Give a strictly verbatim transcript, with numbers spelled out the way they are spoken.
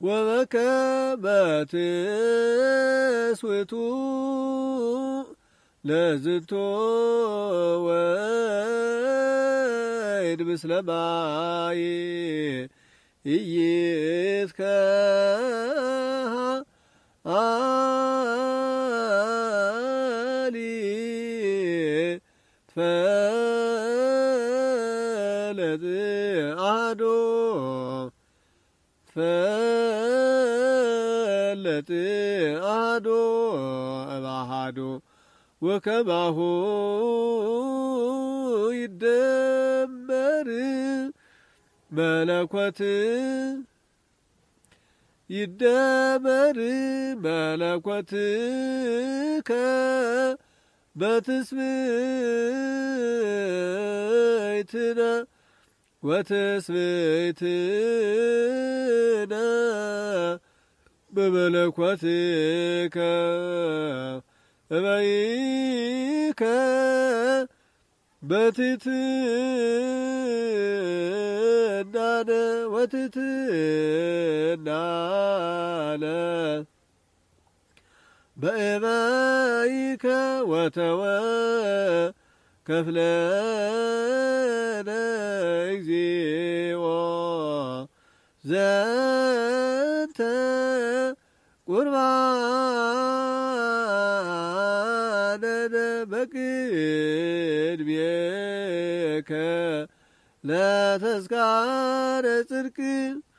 ወበከመ ትስውእቱ ለዝንቶ ወይን ምስለ ማይ ኢይትከሃሊ ትፈለጥ አሐዶ ትፈለጥ አሐዶ እምአሐዱ ወከማሁ ይደመር መለኮት ይደመር መለኮትከ በትስብእትነ ወትስብእትነ በመለኮትከ እበይከ በትሕትናነ ወትሕትናነ በእበይከ ወተወከፍለነ እግዚኦ ዘንተ ቁርባነነ በቅድሜከ ለተስካረ ጽድቅ